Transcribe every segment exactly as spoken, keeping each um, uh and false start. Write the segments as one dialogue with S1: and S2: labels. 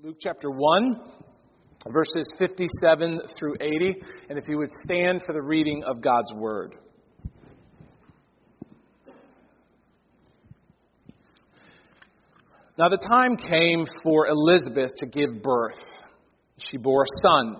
S1: Luke chapter one, verses fifty-seven through eighty. And if you would stand for the reading of God's Word. Now the time came for Elizabeth to give birth. She bore a son.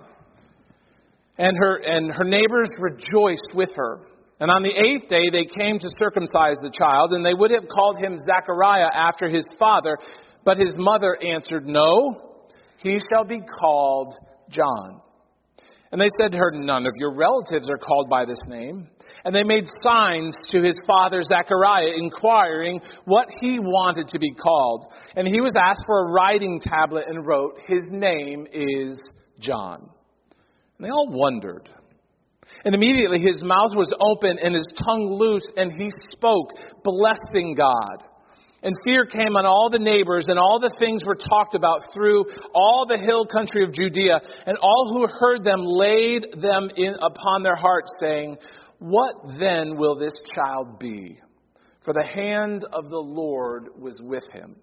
S1: And her, and her neighbors rejoiced with her. And on the eighth day they came to circumcise the child, and they would have called him Zechariah after his father. But his mother answered, "No, he shall be called John." And they said to her, "None of your relatives are called by this name." And they made signs to his father Zechariah, inquiring what he wanted to be called. And he was asked for a writing tablet and wrote, "His name is John." And they all wondered. And immediately his mouth was open and his tongue loose, and he spoke, blessing God. And fear came on all the neighbors, and all the things were talked about through all the hill country of Judea. And all who heard them laid them in upon their hearts, saying, "What then will this child be? For the hand of the Lord was with him."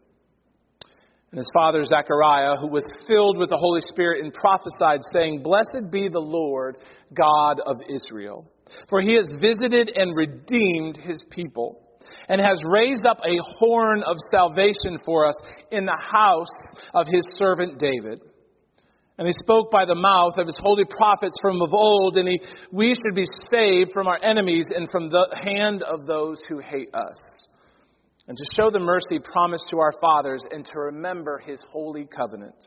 S1: And his father Zechariah, who was filled with the Holy Spirit, and prophesied, saying, "Blessed be the Lord God of Israel, for he has visited and redeemed his people, and has raised up a horn of salvation for us in the house of his servant David. And he spoke by the mouth of his holy prophets from of old, and he, we should be saved from our enemies and from the hand of those who hate us, and to show the mercy promised to our fathers, and to remember his holy covenant,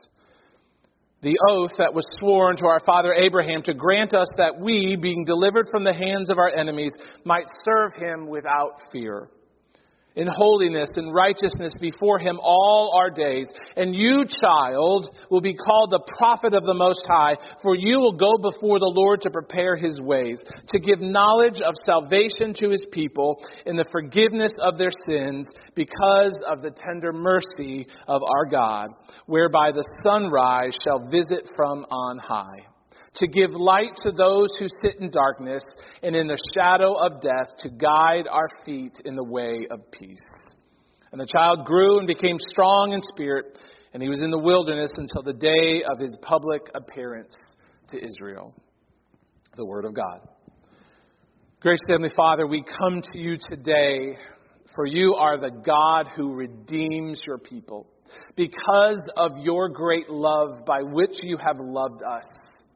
S1: the oath that was sworn to our father Abraham, to grant us that we, being delivered from the hands of our enemies, might serve him without fear, in holiness and righteousness before him all our days. And you, child, will be called the prophet of the Most High, for you will go before the Lord to prepare his ways, to give knowledge of salvation to his people in the forgiveness of their sins, because of the tender mercy of our God, whereby the sunrise shall visit from on high, to give light to those who sit in darkness and in the shadow of death, to guide our feet in the way of peace. And the child grew and became strong in spirit, and he was in the wilderness until the day of his public appearance to Israel. The word of God. Gracious Heavenly Father, we come to you today, for you are the God who redeems your people, because of your great love by which you have loved us.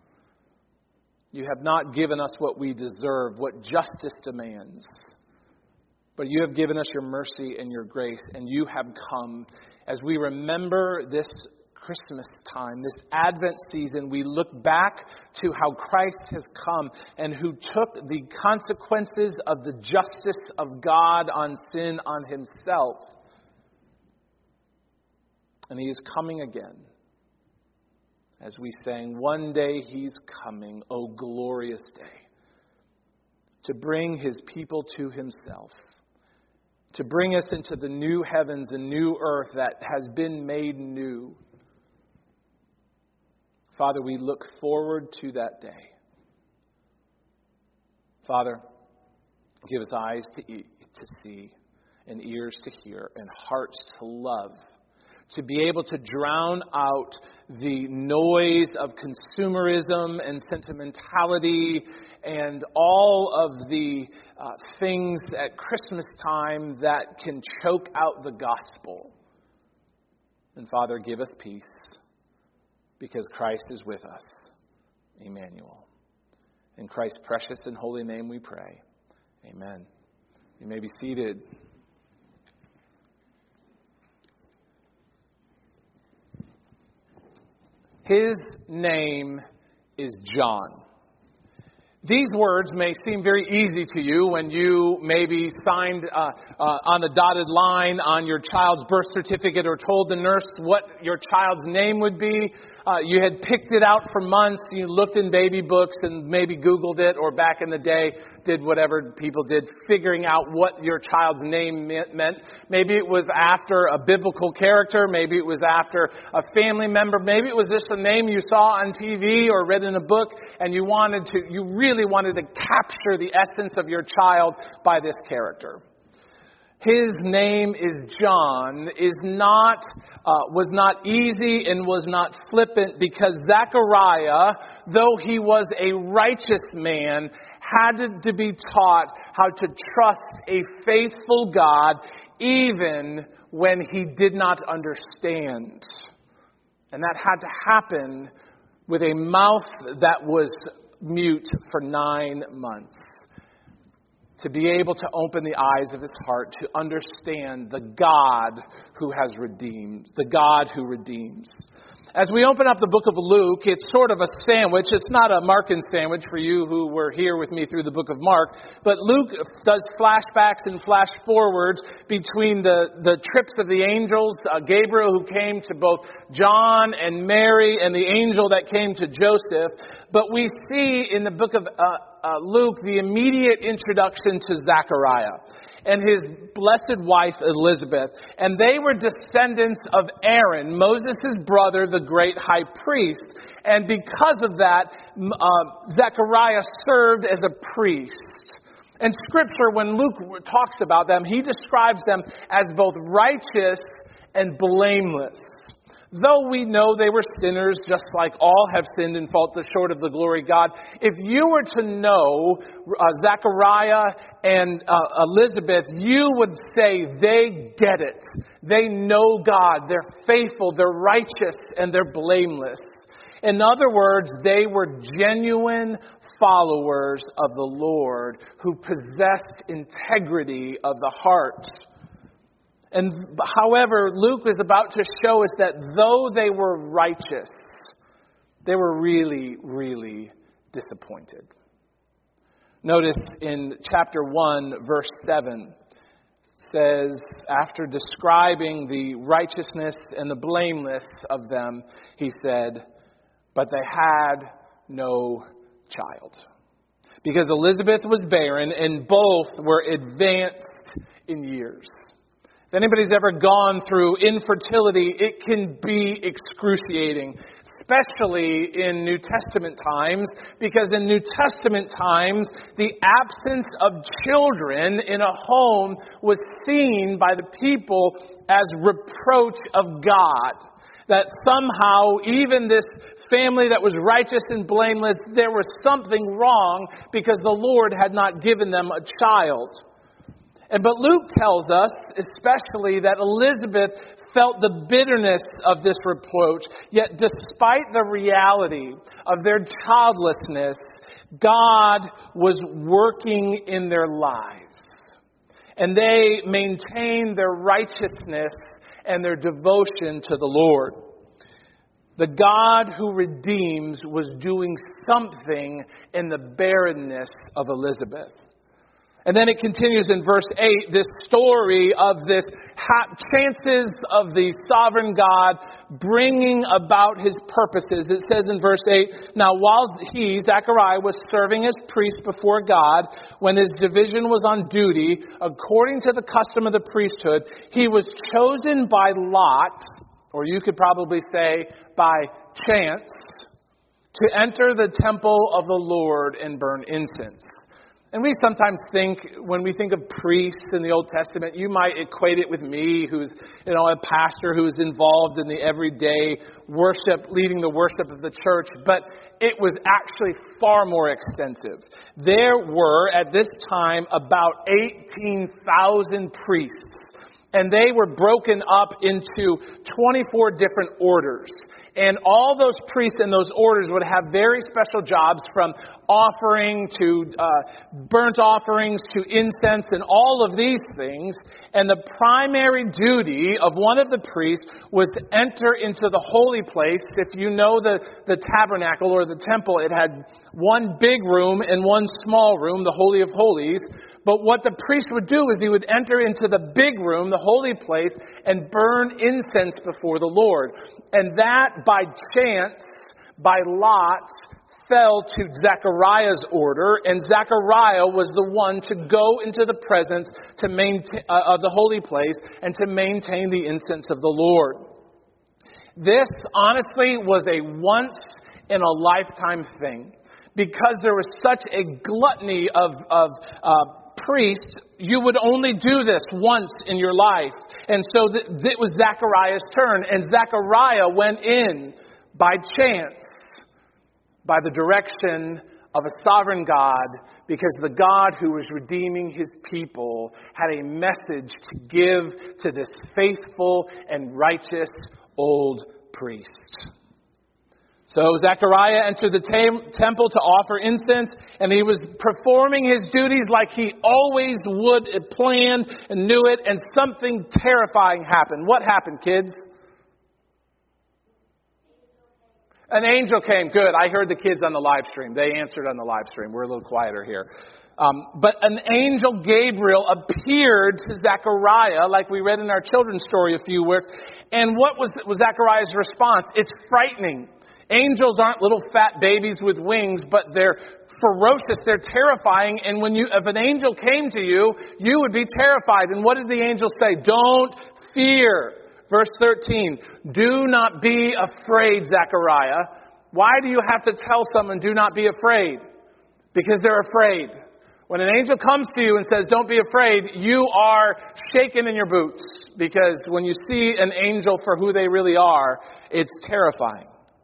S1: You have not given us what we deserve, what justice demands. But you have given us your mercy and your grace, and you have come. As we remember this Christmas time, this Advent season, we look back to how Christ has come and who took the consequences of the justice of God on sin on himself. And he is coming again. As we sang, one day he's coming, oh glorious day, to bring his people to himself, to bring us into the new heavens and new earth that has been made new. Father, we look forward to that day. Father, give us eyes to eat, to see, and ears to hear, and hearts to love, to be able to drown out the noise of consumerism and sentimentality and all of the uh, things at Christmas time that can choke out the gospel. And Father, give us peace, because Christ is with us. Emmanuel. In Christ's precious and holy name we pray. Amen. You may be seated. His name is John. These words may seem very easy to you when you maybe signed uh, uh, on a dotted line on your child's birth certificate, or told the nurse what your child's name would be. Uh, you had picked it out for months. You looked in baby books and maybe Googled it, or back in the day did whatever people did, figuring out what your child's name meant. Maybe it was after a biblical character. Maybe it was after a family member. Maybe it was just a name you saw on T V or read in a book, and you wanted to, you really wanted to capture the essence of your child by this character. his name is John, is not, uh, was not easy and was not flippant, because Zechariah, though he was a righteous man, had to be taught how to trust a faithful God even when he did not understand. And that had to happen with a mouth that was mute for nine months. To be able to open the eyes of his heart, to understand the God who has redeemed, the God who redeems. As we open up the book of Luke, it's sort of a sandwich. It's not a Markan sandwich for you who were here with me through the book of Mark. But Luke does flashbacks and flash forwards between the, the trips of the angels, uh, Gabriel who came to both John and Mary, and the angel that came to Joseph. But we see in the book of uh, uh, Luke the immediate introduction to Zechariah and his blessed wife Elizabeth. And they were descendants of Aaron, Moses' brother, the great high priest. And because of that, uh, Zechariah served as a priest. And Scripture, when Luke talks about them, he describes them as both righteous and blameless. Though we know they were sinners, just like all have sinned and fall short of the glory of God, if you were to know uh, Zechariah and uh, Elizabeth, you would say they get it. They know God. They're faithful. They're righteous. And they're blameless. In other words, they were genuine followers of the Lord who possessed integrity of the heart. And however, Luke is about to show us that though they were righteous, they were really, really disappointed. Notice in chapter one, verse seven, says, after describing the righteousness and the blameless of them, he said, but they had no child. Because Elizabeth was barren and both were advanced in years. If anybody's ever gone through infertility, it can be excruciating, especially in New Testament times, because in New Testament times, the absence of children in a home was seen by the people as reproach of God. That somehow, even this family that was righteous and blameless, there was something wrong because the Lord had not given them a child. And but Luke tells us, especially, that Elizabeth felt the bitterness of this reproach. Yet despite the reality of their childlessness, God was working in their lives. And they maintained their righteousness and their devotion to the Lord. The God who redeems was doing something in the barrenness of Elizabeth. And then it continues in verse eight, this story of this ha- chances of the sovereign God bringing about his purposes. It says in verse eight, now while he, Zechariah, was serving as priest before God, when his division was on duty, according to the custom of the priesthood, he was chosen by lot, or you could probably say by chance, to enter the temple of the Lord and burn incense. And we sometimes think, when we think of priests in the Old Testament, you might equate it with me, who's, you know, a pastor who is involved in the everyday worship, leading the worship of the church. But it was actually far more extensive. There were, at this time, about eighteen thousand priests. And they were broken up into twenty-four different orders. And all those priests in those orders would have very special jobs, from offering to uh, burnt offerings to incense and all of these things. And the primary duty of one of the priests was to enter into the holy place. If you know the, the tabernacle or the temple, it had one big room and one small room, the Holy of Holies. But what the priest would do is he would enter into the big room, the holy place, and burn incense before the Lord. And that, by chance, by lot, fell to Zechariah's order, and Zechariah was the one to go into the presence to maintain, uh, of the holy place and to maintain the incense of the Lord. This, honestly, was a once-in-a-lifetime thing, because there was such a gluttony of, of uh, priest, you would only do this once in your life. And so th- it was Zechariah's turn. And Zechariah went in by chance, by the direction of a sovereign God, because the God who was redeeming his people had a message to give to this faithful and righteous old priest. So Zechariah entered the tam- temple to offer incense, and he was performing his duties like he always would, have planned and knew it, and something terrifying happened. What happened, kids? An angel came. Good. I heard the kids on the live stream. They answered on the live stream. We're a little quieter here. Um, but an angel, Gabriel, appeared to Zechariah, like we read in our children's story a few weeks. And what was, was Zechariah's response? It's frightening. Angels aren't little fat babies with wings, but they're ferocious. They're terrifying. And when you, if an angel came to you, you would be terrified. And what did the angel say? Don't fear. Verse thirteen, do not be afraid, Zechariah. Why do you have to tell someone, do not be afraid? Because they're afraid. When an angel comes to you and says, don't be afraid, you are shaken in your boots. Because when you see an angel for who they really are, it's terrifying.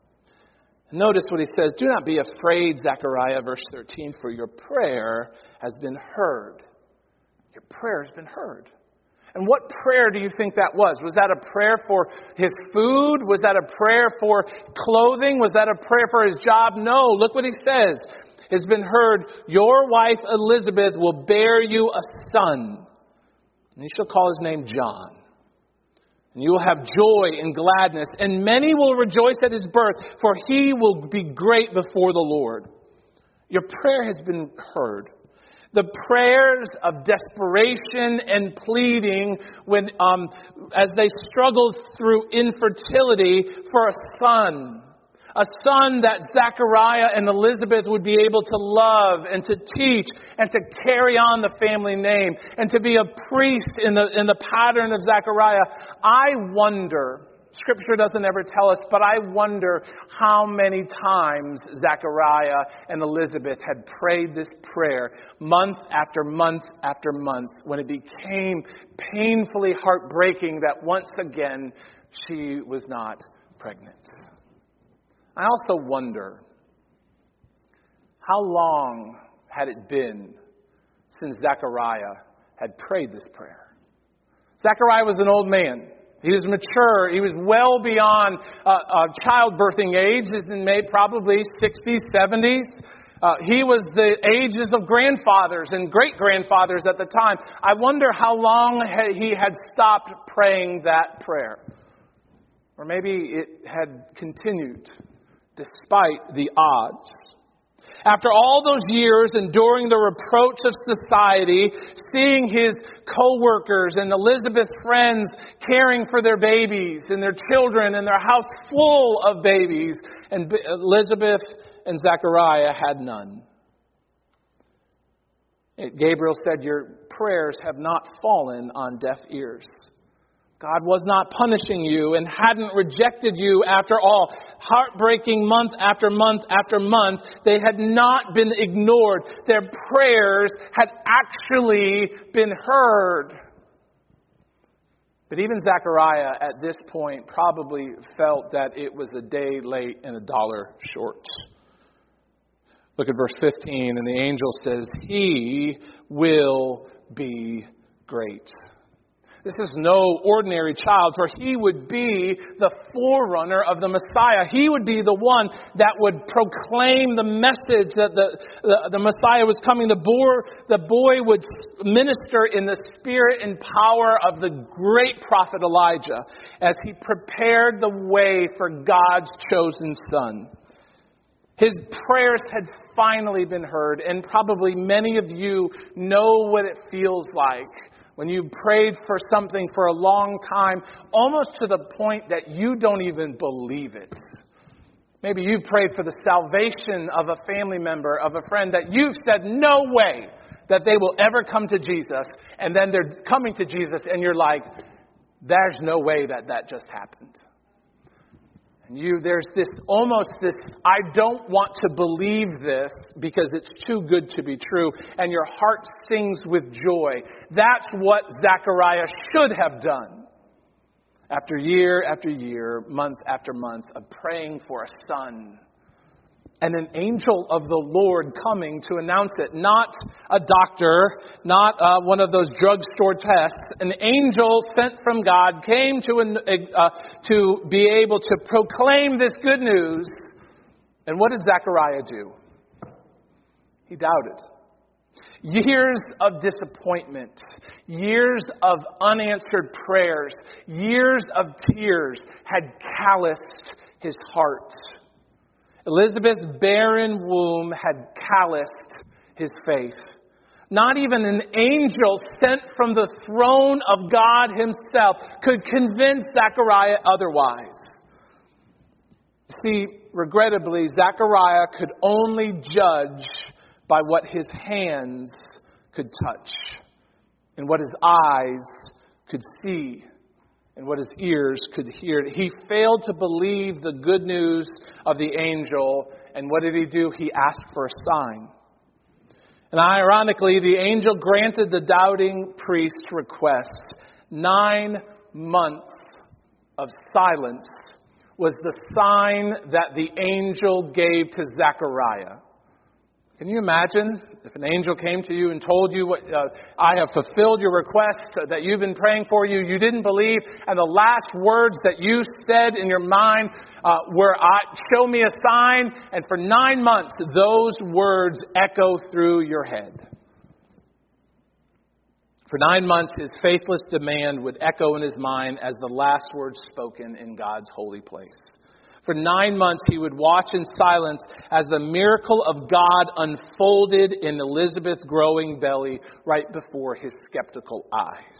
S1: Notice what he says, do not be afraid, Zechariah, verse thirteen, for your prayer has been heard. Your prayer has been heard. And what prayer do you think that was? Was that a prayer for his food? Was that a prayer for clothing? Was that a prayer for his job? No. Look what he says. It's been heard, your wife Elizabeth will bear you a son, and you shall call his name John. And you will have joy and gladness, and many will rejoice at his birth, for he will be great before the Lord. Your prayer has been heard. The prayers of desperation and pleading when, um, as they struggled through infertility for a son. A son that Zechariah and Elizabeth would be able to love and to teach and to carry on the family name and to be a priest in the, in the pattern of Zechariah. I wonder, Scripture doesn't ever tell us, but I wonder how many times Zechariah and Elizabeth had prayed this prayer month after month after month when it became painfully heartbreaking that once again she was not pregnant. I also wonder, how long had it been since Zechariah had prayed this prayer? Zechariah was an old man. He was mature. He was well beyond uh, uh, childbirthing age. He's in maybe probably sixties, seventies. Uh, he was the ages of grandfathers and great-grandfathers at the time. I wonder how long he had stopped praying that prayer. Or maybe it had continued despite the odds. After all those years enduring the reproach of society, seeing his co-workers and Elizabeth's friends caring for their babies and their children and their house full of babies, and Elizabeth and Zechariah had none. Gabriel said, your prayers have not fallen on deaf ears. God was not punishing you and hadn't rejected you after all. Heartbreaking month after month after month, they had not been ignored. Their prayers had actually been heard. But even Zechariah at this point probably felt that it was a day late and a dollar short. Look at verse fifteen, and the angel says, he will be great. This is no ordinary child, for he would be the forerunner of the Messiah. He would be the one that would proclaim the message that the, the, the Messiah was coming. The boy, the boy would minister in the spirit and power of the great prophet Elijah as he prepared the way for God's chosen son. His prayers had finally been heard, and probably many of you know what it feels like when you've prayed for something for a long time, almost to the point that you don't even believe it. Maybe you've prayed for the salvation of a family member, of a friend, that you've said no way that they will ever come to Jesus. And then they're coming to Jesus and you're like, there's no way that that just happened. And you, there's this, almost this, I don't want to believe this because it's too good to be true. And your heart sings with joy. That's what Zechariah should have done. After year after year, month after month of praying for a son. And an angel of the Lord coming to announce it. Not a doctor, not uh, one of those drugstore tests. An angel sent from God came to, uh, to be able to proclaim this good news. And what did Zechariah do? He doubted. Years of disappointment, years of unanswered prayers, years of tears had calloused his heart. Elizabeth's barren womb had calloused his faith. Not even an angel sent from the throne of God himself could convince Zechariah otherwise. See, regrettably, Zechariah could only judge by what his hands could touch and what his eyes could see and what his ears could hear. He failed to believe the good news of the angel. And what did he do? He asked for a sign. And ironically, the angel granted the doubting priest's request. Nine months of silence was the sign that the angel gave to Zechariah. Can you imagine if an angel came to you and told you, what, uh, I have fulfilled your request that you've been praying for you, you didn't believe, and the last words that you said in your mind uh, were, I, show me a sign, and for nine months those words echo through your head. For nine months his faithless demand would echo in his mind as the last words spoken in God's holy place. For nine months, he would watch in silence as the miracle of God unfolded in Elizabeth's growing belly right before his skeptical eyes.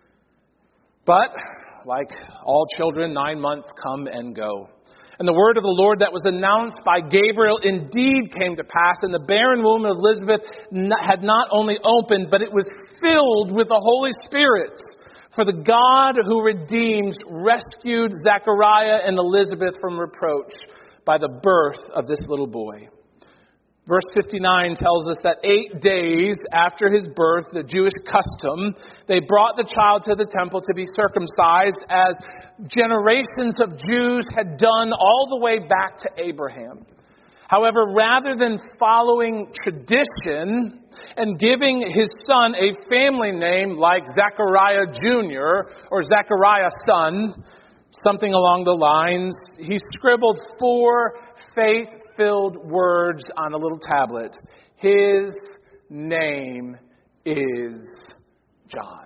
S1: But, like all children, nine months come and go. And the word of the Lord that was announced by Gabriel indeed came to pass, and the barren womb of Elizabeth had not only opened, but it was filled with the Holy Spirit. For the God who redeems rescued Zechariah and Elizabeth from reproach by the birth of this little boy. Verse fifty-nine tells us that eight days after his birth, the Jewish custom, they brought the child to the temple to be circumcised, as generations of Jews had done all the way back to Abraham. However, rather than following tradition and giving his son a family name like Zechariah Junior or Zechariah son, something along the lines, he scribbled four faith-filled words on a little tablet. His name is John.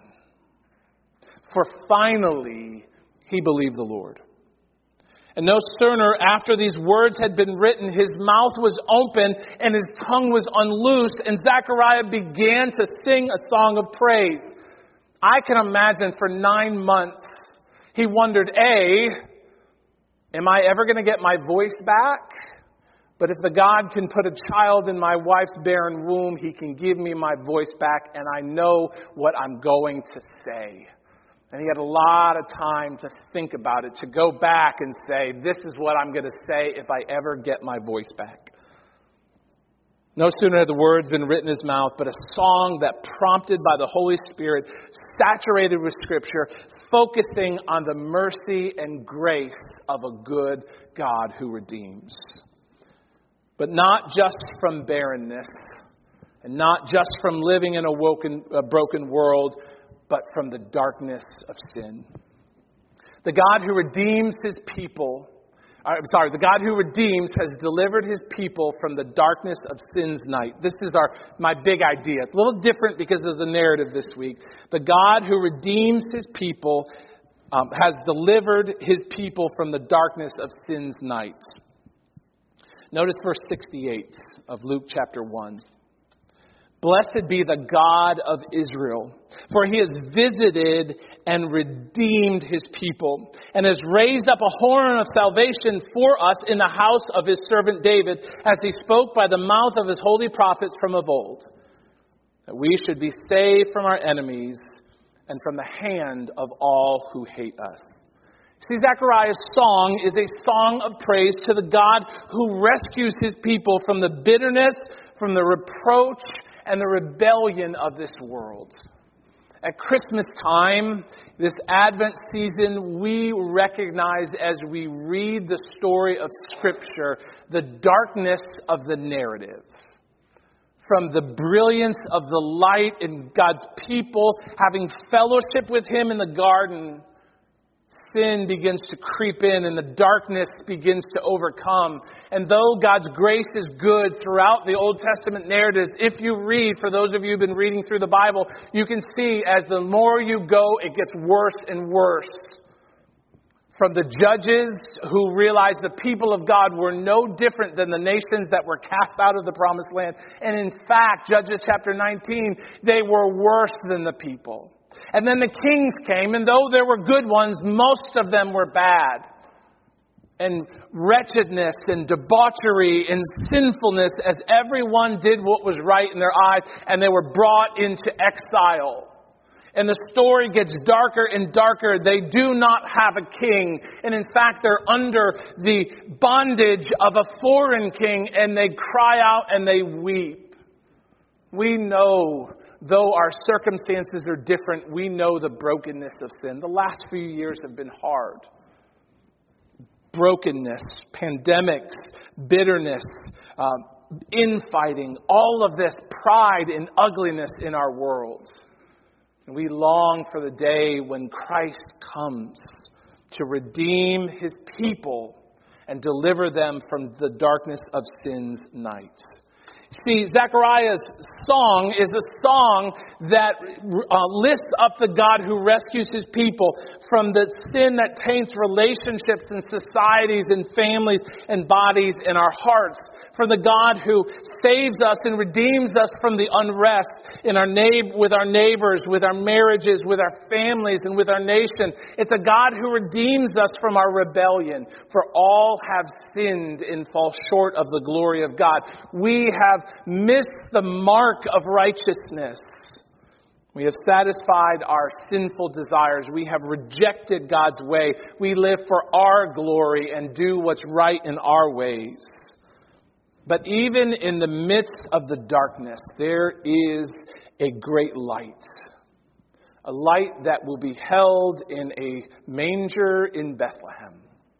S1: For finally, he believed the Lord. And no sooner after these words had been written, his mouth was open and his tongue was unloosed, and Zechariah began to sing a song of praise. I can imagine for nine months, he wondered, A, am I ever going to get my voice back? But if the God can put a child in my wife's barren womb, he can give me my voice back, and I know what I'm going to say. And he had a lot of time to think about it, to go back and say, this is what I'm going to say if I ever get my voice back. No sooner had the words been written in his mouth, but a song that, prompted by the Holy Spirit, saturated with Scripture, focusing on the mercy and grace of a good God who redeems. But not just from barrenness, and not just from living in a, woken, a broken world, but from the darkness of sin. The God who redeems his people, I'm sorry, the God who redeems has delivered his people from the darkness of sin's night. This is our my big idea. It's a little different because of the narrative this week. The God who redeems his people um, has delivered his people from the darkness of sin's night. Notice verse sixty-eight of Luke chapter one. Blessed be the God of Israel, for he has visited and redeemed his people, and has raised up a horn of salvation for us in the house of his servant David, as he spoke by the mouth of his holy prophets from of old, that we should be saved from our enemies and from the hand of all who hate us. See, Zechariah's song is a song of praise to the God who rescues his people from the bitterness, from the reproach, and the rebellion of this world. At Christmas time, this Advent season, we recognize as we read the story of Scripture, the darkness of the narrative. From the brilliance of the light in God's people having fellowship with Him in the garden, sin begins to creep in and the darkness begins to overcome. And though God's grace is good throughout the Old Testament narratives, if you read, for those of you who've been reading through the Bible, you can see as the more you go, it gets worse and worse. From the judges who realized the people of God were no different than the nations that were cast out of the promised land. And in fact, Judges chapter nineteen, they were worse than the people. And then the kings came, and though there were good ones, most of them were bad. And wretchedness and debauchery and sinfulness as everyone did what was right in their eyes, and they were brought into exile. And the story gets darker and darker. They do not have a king. And in fact, they're under the bondage of a foreign king, and they cry out and they weep. We know, though our circumstances are different, we know the brokenness of sin. The last few years have been hard. Brokenness, pandemics, bitterness, um, infighting, all of this pride and ugliness in our world. And we long for the day when Christ comes to redeem His people and deliver them from the darkness of sin's night. See, Zechariah's song is a song that uh, lifts up the God who rescues His people from the sin that taints relationships and societies and families and bodies and our hearts. From the God who saves us and redeems us from the unrest in our neigh- with our neighbors, with our marriages, with our families, and with our nation. It's a God who redeems us from our rebellion. For all have sinned and fall short of the glory of God. We have missed the mark of righteousness. We have satisfied our sinful desires. We have rejected God's way. We live for our glory and do what's right in our ways. But even in the midst of the darkness, there is a great light. A light that will be held in a manger in Bethlehem.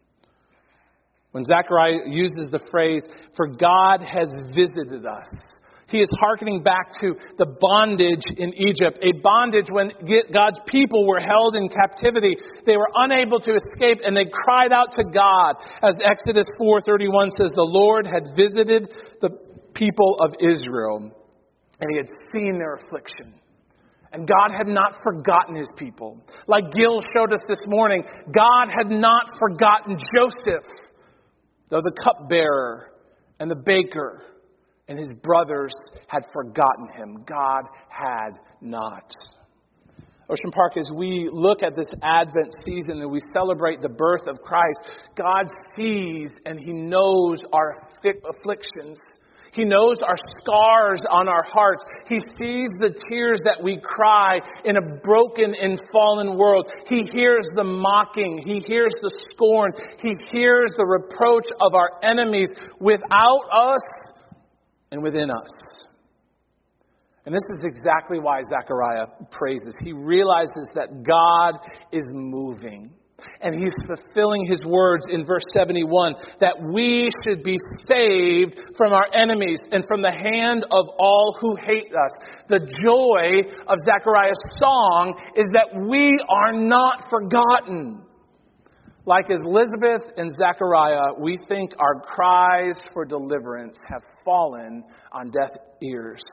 S1: When Zechariah uses the phrase, "For God has visited us," he is hearkening back to the bondage in Egypt. A bondage when God's people were held in captivity. They were unable to escape and they cried out to God. As Exodus four thirty-one says, the Lord had visited the people of Israel and He had seen their affliction. And God had not forgotten His people. Like Gil showed us this morning, God had not forgotten Joseph. Though the cupbearer and the baker and his brothers had forgotten him, God had not. Ocean Park, as we look at this Advent season and we celebrate the birth of Christ, God sees and He knows our afflictions. He knows our scars on our hearts. He sees the tears that we cry in a broken and fallen world. He hears the mocking. He hears the scorn. He hears the reproach of our enemies without us and within us. And this is exactly why Zechariah praises. He realizes that God is moving. And He's fulfilling His words in verse seventy-one that we should be saved from our enemies and from the hand of all who hate us. The joy of Zechariah's song is that we are not forgotten. Like Elizabeth and Zechariah, we think our cries for deliverance have fallen on deaf ears.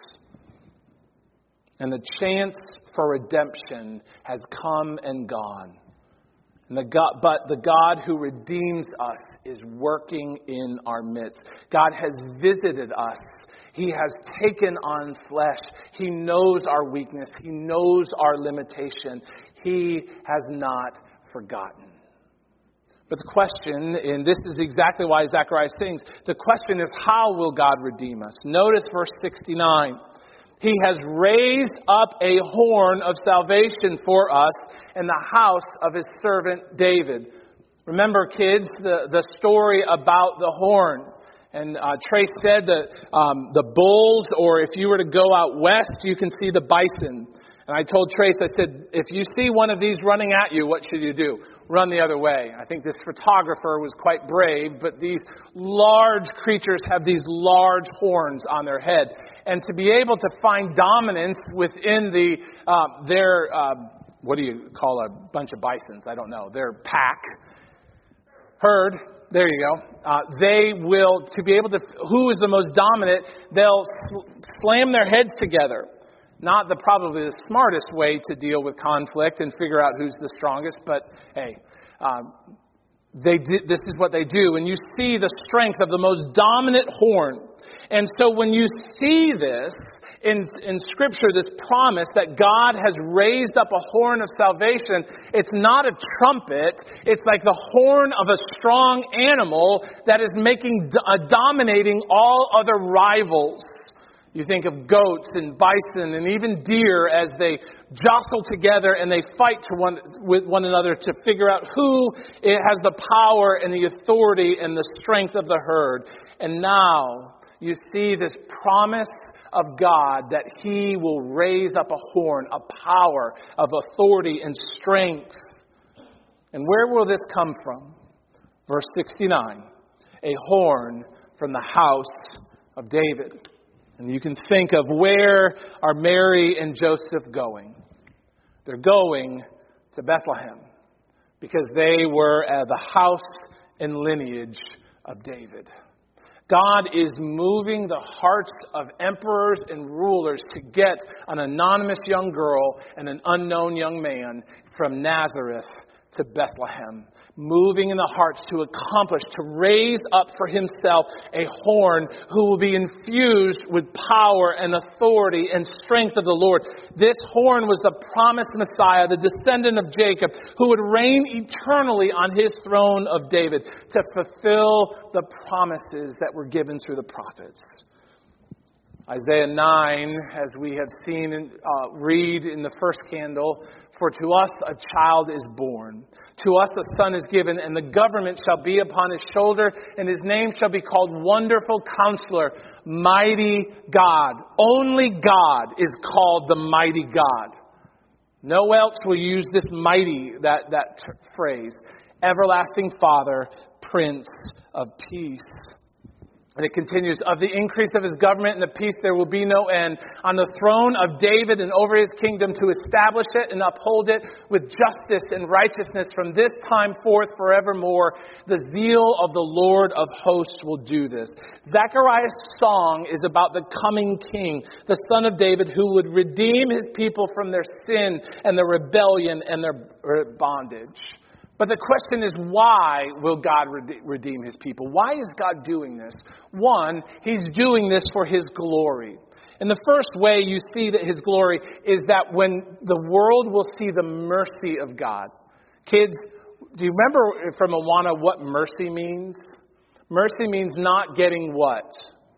S1: And the chance for redemption has come and gone. And the God, but the God who redeems us is working in our midst. God has visited us. He has taken on flesh. He knows our weakness. He knows our limitation. He has not forgotten. But the question, and this is exactly why Zechariah sings, the question is, how will God redeem us? Notice verse sixty-nine. He has raised up a horn of salvation for us in the house of His servant David. Remember, kids, the, the story about the horn. And uh, Trace said that um, the bulls, or if you were to go out west, you can see the bison. And I told Trace, I said, if you see one of these running at you, what should you do? Run the other way. I think this photographer was quite brave, but these large creatures have these large horns on their head. And to be able to find dominance within the uh, their, uh, what do you call a bunch of bisons? I don't know. Their pack, herd. There you go. Uh, they will, to be able to, who is the most dominant, they'll sl- slam their heads together. Not the probably the smartest way to deal with conflict and figure out who's the strongest, but hey, um, they did, this is what they do. And you see the strength of the most dominant horn. And so when you see this in, in Scripture, this promise that God has raised up a horn of salvation, it's not a trumpet. It's like the horn of a strong animal that is making, uh, dominating all other rivals. You think of goats and bison and even deer as they jostle together and they fight to one, with one another to figure out who has the power and the authority and the strength of the herd. And now you see this promise of God that He will raise up a horn, a power of authority and strength. And where will this come from? Verse sixty-nine, a horn from the house of David. And you can think of where are Mary and Joseph going. They're going to Bethlehem because they were at the house and lineage of David. God is moving the hearts of emperors and rulers to get an anonymous young girl and an unknown young man from Nazareth to Bethlehem, moving in the hearts to accomplish, to raise up for Himself a horn who will be infused with power and authority and strength of the Lord. This horn was the promised Messiah, the descendant of Jacob, who would reign eternally on His throne of David to fulfill the promises that were given through the prophets. Isaiah nine, as we have seen and uh, read in the first candle, for to us a child is born, to us a son is given, and the government shall be upon His shoulder, and His name shall be called Wonderful Counselor, Mighty God. Only God is called the Mighty God. No else will use this mighty, that, that t- phrase. Everlasting Father, Prince of Peace. And it continues, of the increase of His government and the peace there will be no end, on the throne of David and over His kingdom, to establish it and uphold it with justice and righteousness from this time forth forevermore. The zeal of the Lord of hosts will do this. Zechariah's song is about the coming king, the son of David, who would redeem His people from their sin and their rebellion and their bondage. But the question is, why will God redeem His people? Why is God doing this? One, He's doing this for His glory. And the first way you see that His glory is that when the world will see the mercy of God. Kids, do you remember from Awana what mercy means? Mercy means not getting what?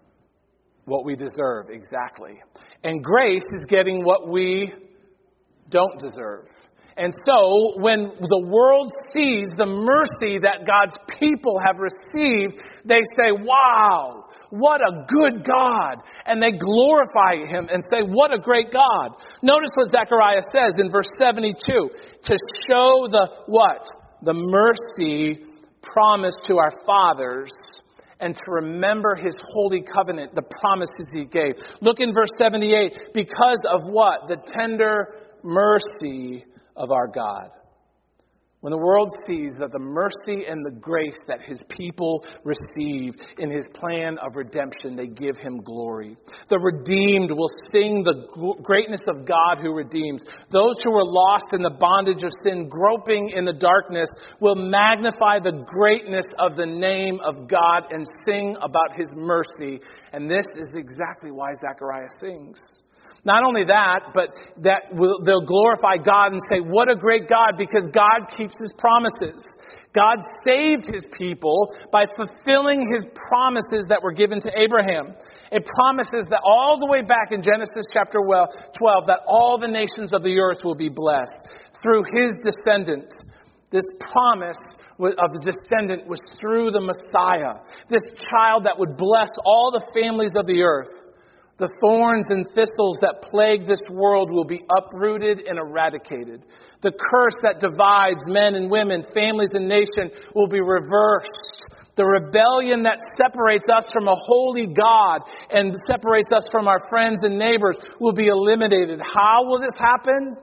S1: What we deserve, exactly. And grace is getting what we don't deserve. And so, when the world sees the mercy that God's people have received, they say, wow, what a good God. And they glorify Him and say, what a great God. Notice what Zechariah says in verse seventy-two. To show the what? The mercy promised to our fathers, and to remember His holy covenant, the promises He gave. Look in verse seventy-eight. Because of what? The tender mercy of our God. When the world sees that the mercy and the grace that His people receive in His plan of redemption, they give Him glory. The redeemed will sing the greatness of God who redeems. Those who were lost in the bondage of sin, groping in the darkness, will magnify the greatness of the name of God and sing about His mercy. And this is exactly why Zechariah sings. Not only that, but that will, they'll glorify God and say, what a great God, because God keeps His promises. God saved His people by fulfilling His promises that were given to Abraham. It promises that all the way back in Genesis chapter twelve, that all the nations of the earth will be blessed through His descendant. This promise of the descendant was through the Messiah. This child that would bless all the families of the earth. The thorns and thistles that plague this world will be uprooted and eradicated. The curse that divides men and women, families and nation will be reversed. The rebellion that separates us from a holy God and separates us from our friends and neighbors will be eliminated. How will this happen?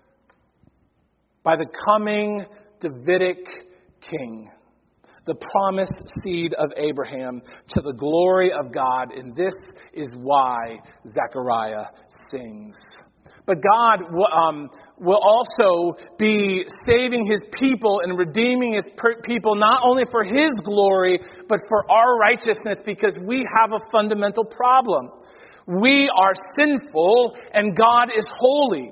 S1: By the coming Davidic king. The promised seed of Abraham, to the glory of God. And this is why Zechariah sings. But God um, will also be saving His people and redeeming His per- people, not only for His glory, but for our righteousness, because we have a fundamental problem. We are sinful and God is holy.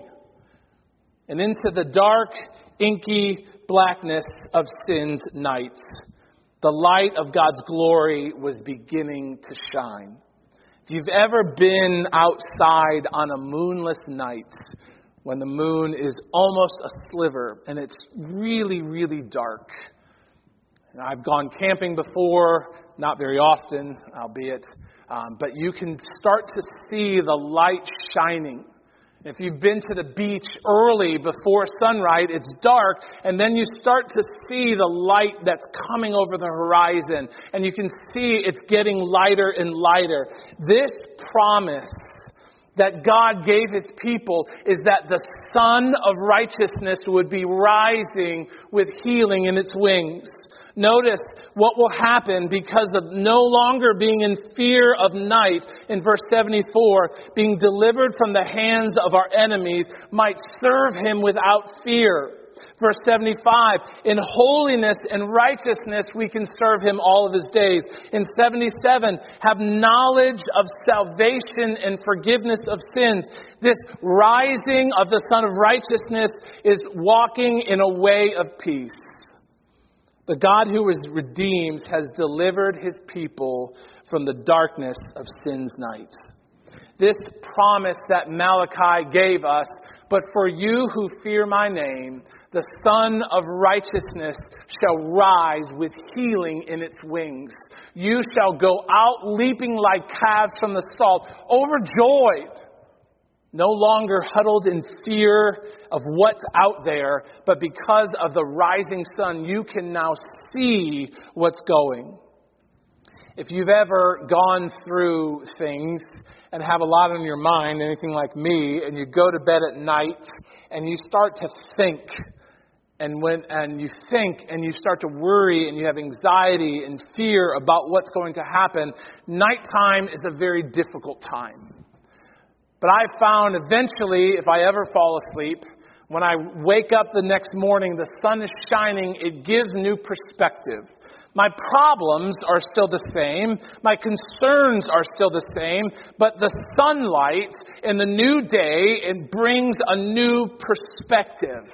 S1: And into the dark, inky blackness of sin's nights, the light of God's glory was beginning to shine. If you've ever been outside on a moonless night, when the moon is almost a sliver and it's really, really dark. And I've gone camping before, not very often, albeit, um, but you can start to see the light shining. If you've been to the beach early before sunrise, it's dark, and then you start to see the light that's coming over the horizon, and you can see it's getting lighter and lighter. This promise that God gave His people is that the sun of righteousness would be rising with healing in its wings. Notice what will happen because of no longer being in fear of night. In verse seventy-four, being delivered from the hands of our enemies, might serve Him without fear. Verse seventy-five, in holiness and righteousness we can serve Him all of His days. In seventy-seven, have knowledge of salvation and forgiveness of sins. This rising of the Son of Righteousness is walking in a way of peace. The God who is redeems has delivered His people from the darkness of sin's night. This promise that Malachi gave us, but for you who fear my name, the Son of Righteousness shall rise with healing in its wings. You shall go out leaping like calves from the stall, overjoyed. No longer huddled in fear of what's out there, but because of the rising sun, you can now see what's going. If you've ever gone through things and have a lot on your mind, anything like me, and you go to bed at night and you start to think, and when and you think and you start to worry and you have anxiety and fear about what's going to happen, nighttime is a very difficult time. But I found eventually, if I ever fall asleep, when I wake up the next morning, the sun is shining, it gives new perspective. My problems are still the same. My concerns are still the same. But the sunlight in the new day, it brings a new perspective.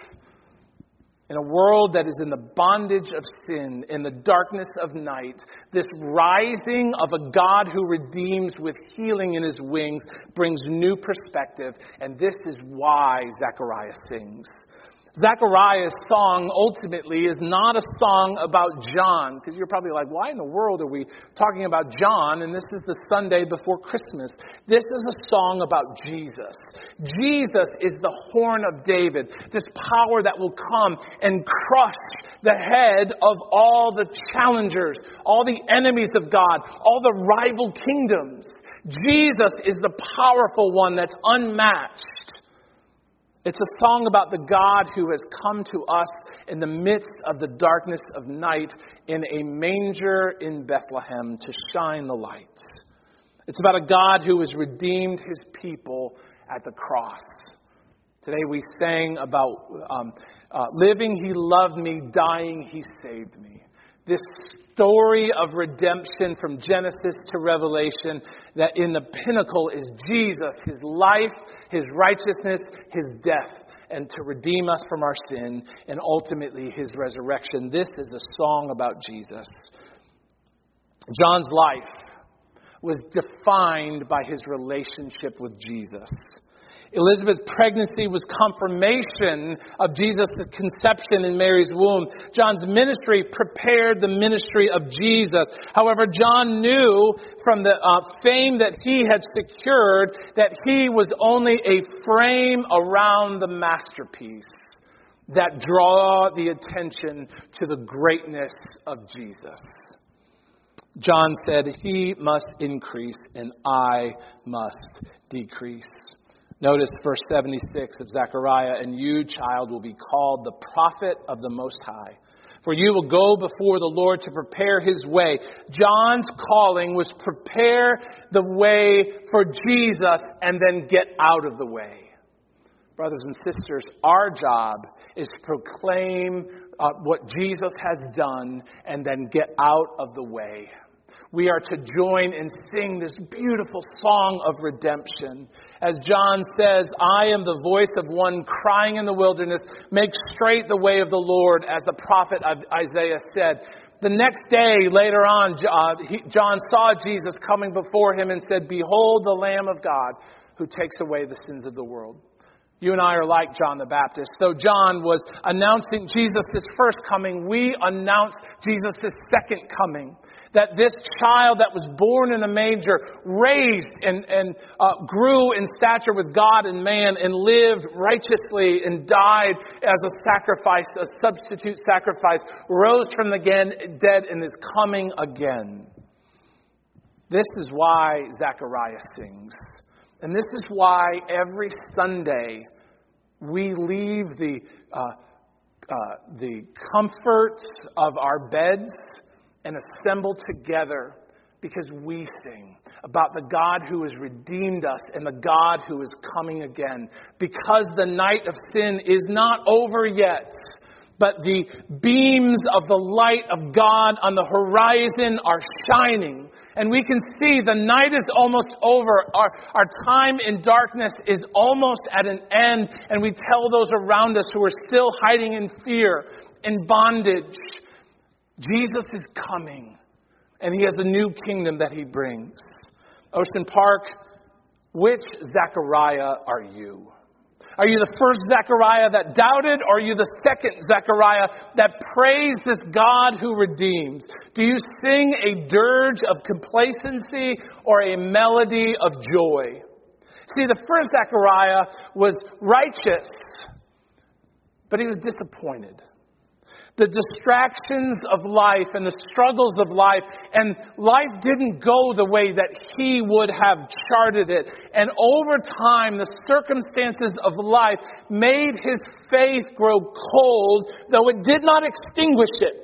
S1: In a world that is in the bondage of sin, in the darkness of night, this rising of a God who redeems with healing in His wings brings new perspective. And this is why Zechariah sings. Zechariah's song ultimately is not a song about John, because you're probably like, why in the world are we talking about John and this is the Sunday before Christmas? This is a song about Jesus. Jesus is the horn of David, this power that will come and crush the head of all the challengers, all the enemies of God, all the rival kingdoms. Jesus is the powerful one that's unmatched. It's a song about the God who has come to us in the midst of the darkness of night in a manger in Bethlehem to shine the light. It's about a God who has redeemed His people at the cross. Today we sang about um, uh, living He loved me, dying He saved me. This story of redemption from Genesis to Revelation, that in the pinnacle is Jesus, His life, His righteousness, His death, and to redeem us from our sin, and ultimately His resurrection. This is a song about Jesus. John's life was defined by his relationship with Jesus. Elizabeth's pregnancy was confirmation of Jesus' conception in Mary's womb. John's ministry prepared the ministry of Jesus. However, John knew from the uh, fame that he had secured that he was only a frame around the masterpiece that draw the attention to the greatness of Jesus. John said, "He must increase and I must decrease." Notice verse seventy-six of Zechariah, "And you, child, will be called the prophet of the Most High. For you will go before the Lord to prepare His way." John's calling was prepare the way for Jesus and then get out of the way. Brothers and sisters, our job is to proclaim uh, what Jesus has done and then get out of the way. We are to join and sing this beautiful song of redemption. As John says, "I am the voice of one crying in the wilderness, make straight the way of the Lord," as the prophet Isaiah said. The next day, later on, John saw Jesus coming before him and said, "Behold the Lamb of God who takes away the sins of the world." You and I are like John the Baptist. So John was announcing Jesus' first coming. We announce Jesus' second coming. That this child that was born in a manger, raised and, and uh, grew in stature with God and man, and lived righteously and died as a sacrifice, a substitute sacrifice, rose from the dead and is coming again. This is why Zechariah sings. And this is why every Sunday we leave the uh, uh, the comforts of our beds and assemble together because we sing about the God who has redeemed us and the God who is coming again. Because the night of sin is not over yet, but the beams of the light of God on the horizon are shining. And we can see the night is almost over. Our, our time in darkness is almost at an end. And we tell those around us who are still hiding in fear, in bondage, Jesus is coming. And He has a new kingdom that He brings. Ocean Park, which Zechariah are you? Are you the first Zechariah that doubted, or are you the second Zechariah that praised this God who redeems? Do you sing a dirge of complacency or a melody of joy? See, the first Zechariah was righteous, but he was disappointed. The distractions of life and the struggles of life, and life didn't go the way that he would have charted it. And over time, the circumstances of life made his faith grow cold, though it did not extinguish it.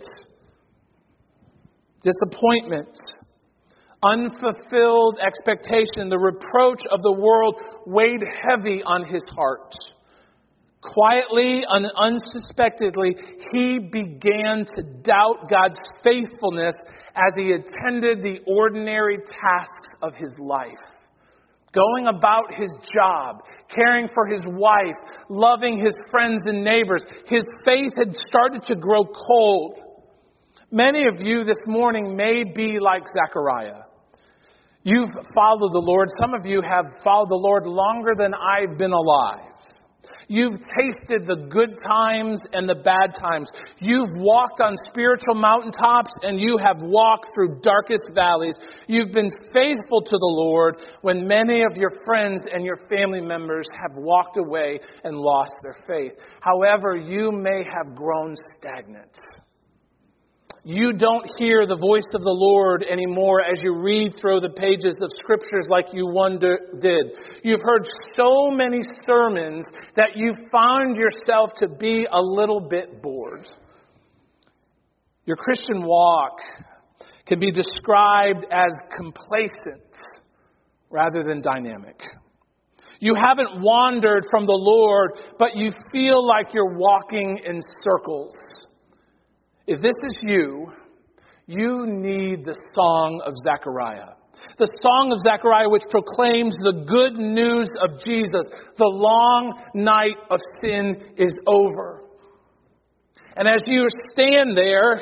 S1: Disappointment, unfulfilled expectation, the reproach of the world weighed heavy on his heart. Quietly and unsuspectedly, he began to doubt God's faithfulness as he attended the ordinary tasks of his life. Going about his job, caring for his wife, loving his friends and neighbors. His faith had started to grow cold. Many of you this morning may be like Zechariah. You've followed the Lord. Some of you have followed the Lord longer than I've been alive. You've tasted the good times and the bad times. You've walked on spiritual mountaintops and you have walked through darkest valleys. You've been faithful to the Lord when many of your friends and your family members have walked away and lost their faith. However, you may have grown stagnant. You don't hear the voice of the Lord anymore as you read through the pages of scriptures like you once did. You've heard so many sermons that you found yourself to be a little bit bored. Your Christian walk can be described as complacent rather than dynamic. You haven't wandered from the Lord, but you feel like you're walking in circles. If this is you, you need the song of Zechariah. The song of Zechariah which proclaims the good news of Jesus. The long night of sin is over. And as you stand there,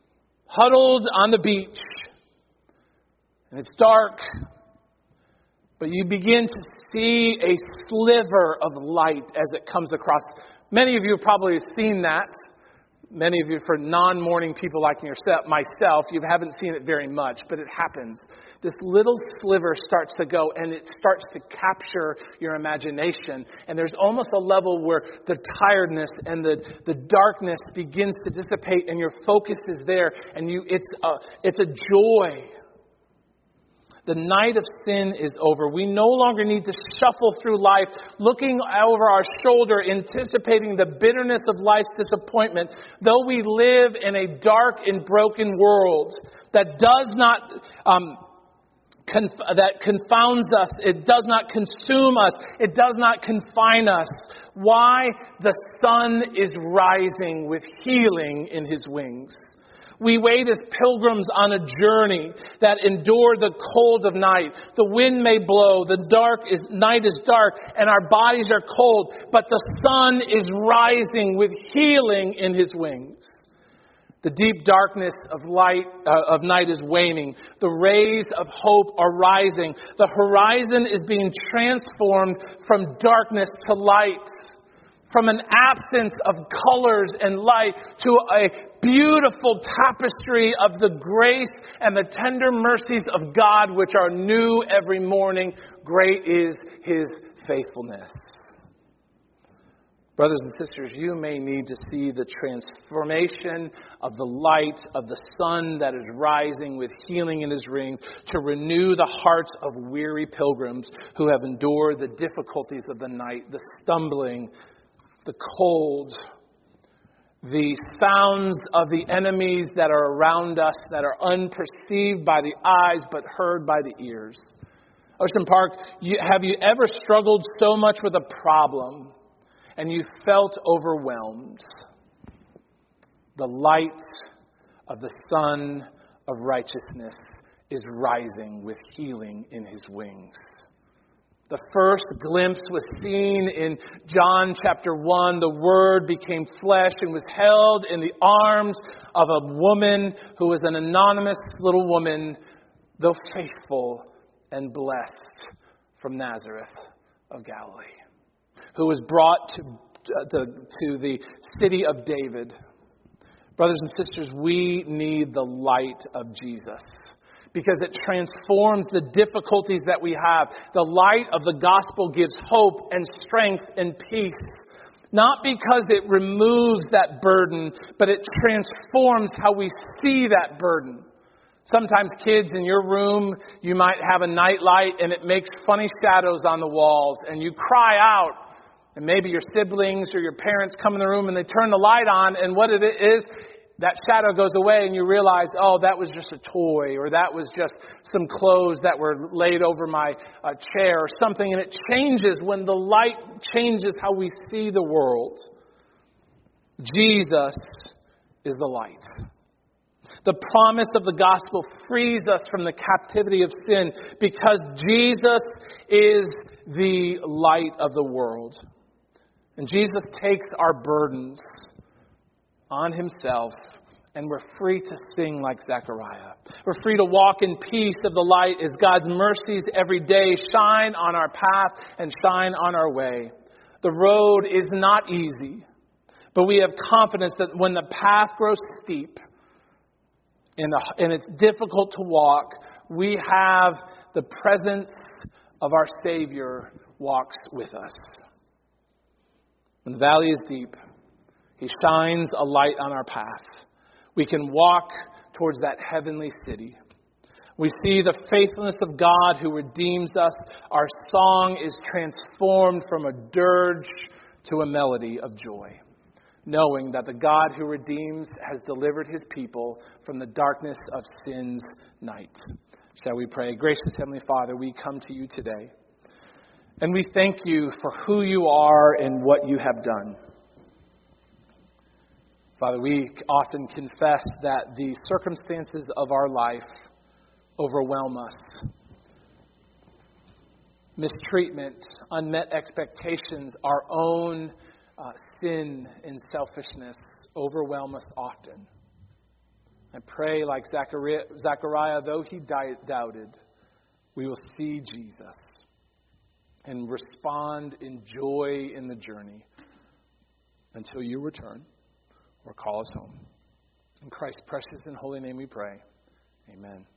S1: huddled on the beach, and it's dark, But you begin to see a sliver of light as it comes across. Many of you have probably seen that. Many of you, for non-morning people like yourself, myself, you haven't seen it very much, but it happens. This little sliver starts to go, and it starts to capture your imagination. And there's almost a level where the tiredness and the, the darkness begins to dissipate, and your focus is there, and you it's a, it's a joy. The night of sin is over. We no longer need to shuffle through life, looking over our shoulder, anticipating the bitterness of life's disappointment. Though we live in a dark and broken world that does not, um, conf- that confounds us, it does not consume us, it does not confine us. Why? The sun is rising with healing in his wings. We wait as pilgrims on a journey that endure the cold of night. The wind may blow, the dark is night is dark, and our bodies are cold, but the sun is rising with healing in his wings. The deep darkness of light uh, of night is waning. The rays of hope are rising. The horizon is being transformed from darkness to light. From an absence of colors and light to a beautiful tapestry of the grace and the tender mercies of God, which are new every morning. Great is his faithfulness. Brothers and sisters, you may need to see the transformation of the light of the sun that is rising with healing in his rings to renew the hearts of weary pilgrims who have endured the difficulties of the night, the stumbling, the cold, the sounds of the enemies that are around us that are unperceived by the eyes but heard by the ears. Ocean Park, you, have you ever struggled so much with a problem and you felt overwhelmed? The light of the Son of Righteousness is rising with healing in his wings. The first glimpse was seen in John chapter one. The Word became flesh and was held in the arms of a woman who was an anonymous little woman, though faithful and blessed, from Nazareth of Galilee, who was brought to, to, to the city of David. Brothers and sisters, we need the light of Jesus, because it transforms the difficulties that we have. The light of the gospel gives hope and strength and peace. Not because it removes that burden, but it transforms how we see that burden. Sometimes kids in your room, you might have a night light and it makes funny shadows on the walls and you cry out. And maybe your siblings or your parents come in the room and they turn the light on, and what it is, that shadow goes away and you realize, oh, that was just a toy, or that was just some clothes that were laid over my uh, chair or something. And it changes when the light changes how we see the world. Jesus is the light. The promise of the gospel frees us from the captivity of sin because Jesus is the light of the world. And Jesus takes our burdens on himself, and we're free to sing like Zechariah. We're free to walk in peace of the light as God's mercies every day shine on our path and shine on our way. The road is not easy, but we have confidence that when the path grows steep and, the, and it's difficult to walk, we have the presence of our Savior walks with us. When the valley is deep, he shines a light on our path. We can walk towards that heavenly city. We see the faithfulness of God who redeems us. Our song is transformed from a dirge to a melody of joy, knowing that the God who redeems has delivered his people from the darkness of sin's night. Shall we pray? Gracious Heavenly Father, we come to you today, and we thank you for who you are and what you have done. Father, we often confess that the circumstances of our life overwhelm us. Mistreatment, unmet expectations, our own uh, sin and selfishness overwhelm us often. I pray, like Zechariah, Zechariah though he died, doubted, we will see Jesus. and respond in joy in the journey until you return or call us home. In Christ's precious and holy name we pray. Amen.